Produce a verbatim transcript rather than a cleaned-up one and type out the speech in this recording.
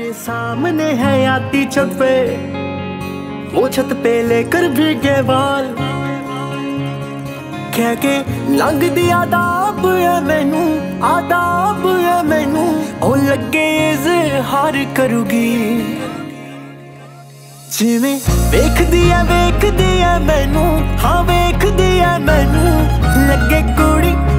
मेरे सामने है आती छत पे, वो छत पे लेकर भीगे बाल, कह के लंघ दिया आदाब है मैनू, आदाब है मैनू, ओ लगे इज़हार करूगी। जिवें वेखदी है वेखदी है मैनू, हाँ वेखदी है मैनू, लगे कुड़ी